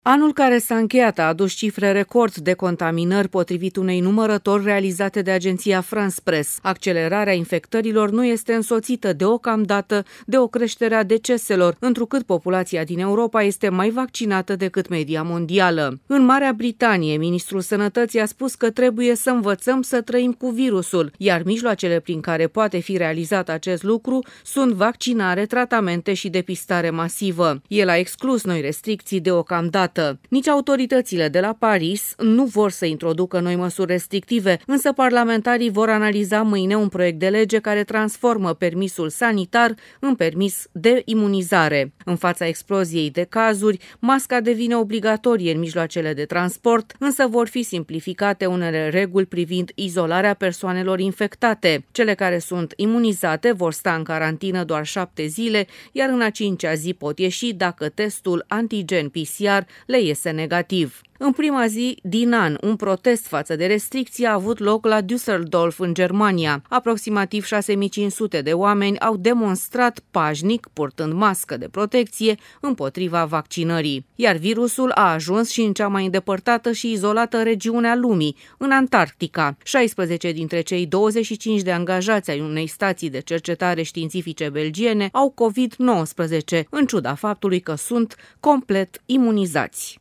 Anul care s-a încheiat a adus cifre record de contaminări potrivit unei numărători realizate de agenția France Press. Accelerarea infectărilor nu este însoțită deocamdată de o creștere a deceselor, întrucât populația din Europa este mai vaccinată decât media mondială. În Marea Britanie, ministrul Sănătății a spus că trebuie să învățăm să trăim cu virusul, iar mijloacele prin care poate fi realizat acest lucru sunt vaccinare, tratamente și depistare masivă. El a exclus noi restricții deocamdată. Nici autoritățile de la Paris nu vor să introducă noi măsuri restrictive, însă parlamentarii vor analiza mâine un proiect de lege care transformă permisul sanitar în permis de imunizare. În fața exploziei de cazuri, masca devine obligatorie în mijloacele de transport, însă vor fi simplificate unele reguli privind izolarea persoanelor infectate. Cele care sunt imunizate vor sta în carantină doar 7 zile, iar în a 5-a zi pot ieși dacă testul antigen PCR le iese negativ. În prima zi din an, un protest față de restricții a avut loc la Düsseldorf, în Germania. Aproximativ 6500 de oameni au demonstrat pașnic, purtând mască de protecție, împotriva vaccinării. Iar virusul a ajuns și în cea mai îndepărtată și izolată regiune a lumii, în Antarctica. 16 dintre cei 25 de angajați ai unei stații de cercetare științifice belgiene au COVID-19, în ciuda faptului că sunt complet imunizați.